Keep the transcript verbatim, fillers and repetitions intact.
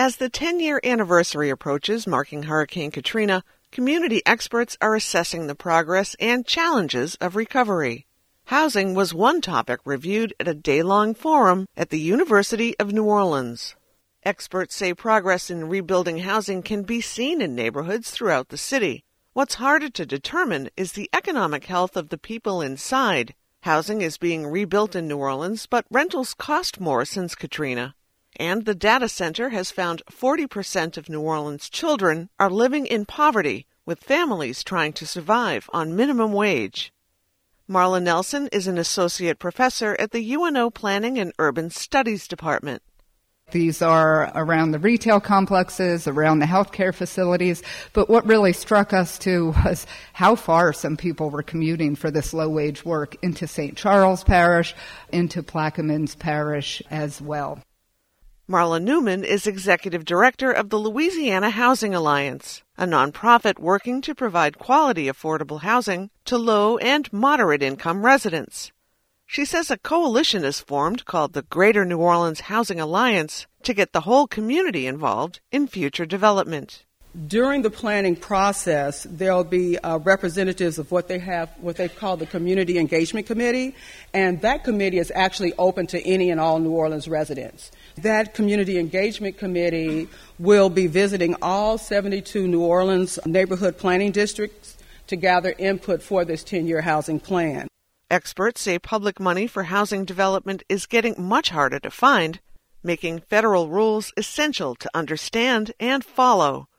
As the ten-year anniversary approaches marking Hurricane Katrina, community experts are assessing the progress and challenges of recovery. Housing was one topic reviewed at a day-long forum at the University of New Orleans. Experts say progress in rebuilding housing can be seen in neighborhoods throughout the city. What's harder to determine is the economic health of the people inside. Housing is being rebuilt in New Orleans, but rentals cost more since Katrina. And the data center has found forty percent of New Orleans children are living in poverty, with families trying to survive on minimum wage. Marla Nelson is an associate professor at the U N O Planning and Urban Studies Department. These are around the retail complexes, around the healthcare facilities, but what really struck us too was how far some people were commuting for this low-wage work into Saint Charles Parish, into Plaquemines Parish as well. Marla Newman is executive director of the Louisiana Housing Alliance, a nonprofit working to provide quality affordable housing to low and moderate income residents. She says a coalition is formed called the Greater New Orleans Housing Alliance to get the whole community involved in future development. During the planning process, there will be uh, representatives of what they have, what they call the Community Engagement Committee, and that committee is actually open to any and all New Orleans residents. That Community Engagement Committee will be visiting all seventy-two New Orleans neighborhood planning districts to gather input for this ten-year housing plan. Experts say public money for housing development is getting much harder to find, making federal rules essential to understand and follow.